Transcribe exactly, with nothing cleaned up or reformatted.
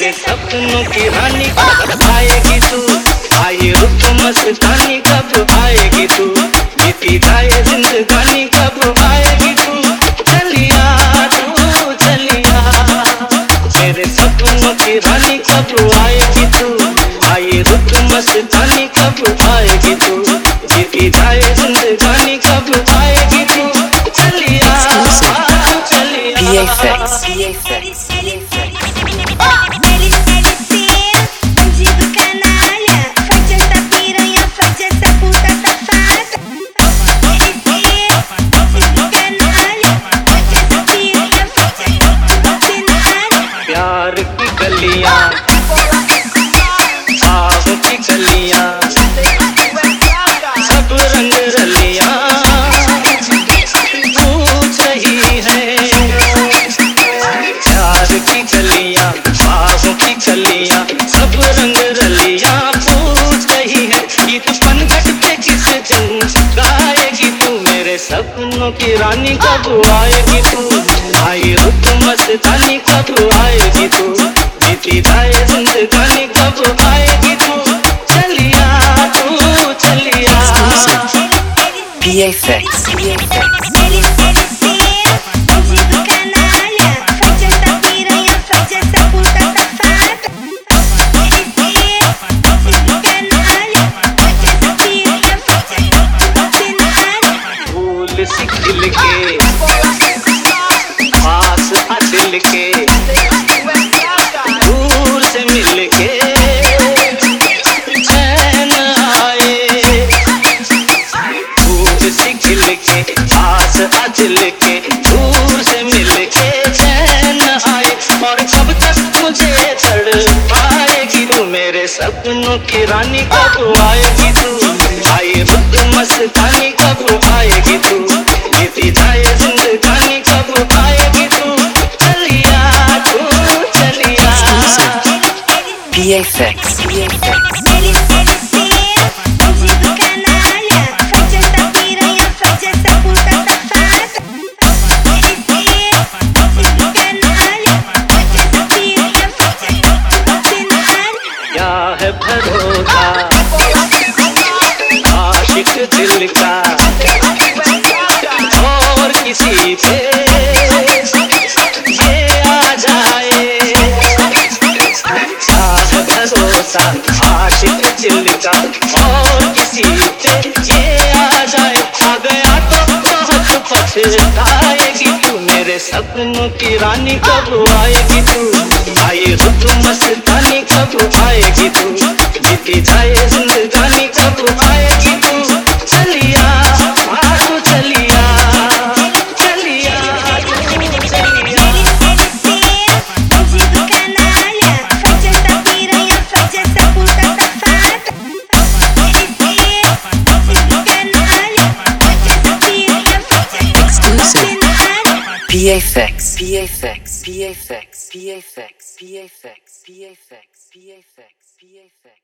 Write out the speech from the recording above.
मेरे सपनों की रानी कब आएगी तू, आई रुत मस्तानी कब आएगी तू, बीती जाए जिंदगानी कब आएगी तू, चलिया तू चलिया। मेरे सपनों की रानी कब आएगी तू, आई रुत मस्तानी कब आएगी तू, बीती जाए जिंदगानी कब आएगी तू, चलिया चलिया। P F X, P F X, P F X. प्यार की गलियां, बाहों की गलियां, सब रंग रलियां पूछ रही है। प्यार की गलियां, बाहों की गलियां, सब रंग रलियां पूछ रही है। गीत पनघट पे किस दिन गाएगी तू, मेरे सपनों की रानी कब आएगी तू, आई रुत मस्तानी कब आएगी तू, बीती जाए जिंदगानी कब आएगी तू, चलिया तू चलिया। P F X, P F X. फूल सी खिल के पास आ दिल के, दूर से मिल के चैन आए। फूल सी खिल के पास आ दिल के, दूर से मिल के चैन आए। और कब तक मुझे तड़पाएगी तू, मेरे सपनों की रानी कब आएगी तू, आई रुत मस्तानी कब आएगी तू, बीती जाए जिंदगानी कब आएगी तू, चलिया तू चलिया। P F X, P F X. क्या है भरोसा आशिक दिल का, और किसी पे ये आ जाए। क्या है भरोसा आशिक दिल का, और किसी पे ये आ जाए। आ गया तो बहुत पछताएगी तू, मेरे सपनों की रानी कब आएगी तू, आई रुत मस्तानी कब आएगी तू, बीती जाए जिंदगानी कब आएगी तू, चलिया तू चलिया चलिया तू चलिया। P F X, P F X, P F X, P F X, P F X, P F X, P F X, P F X.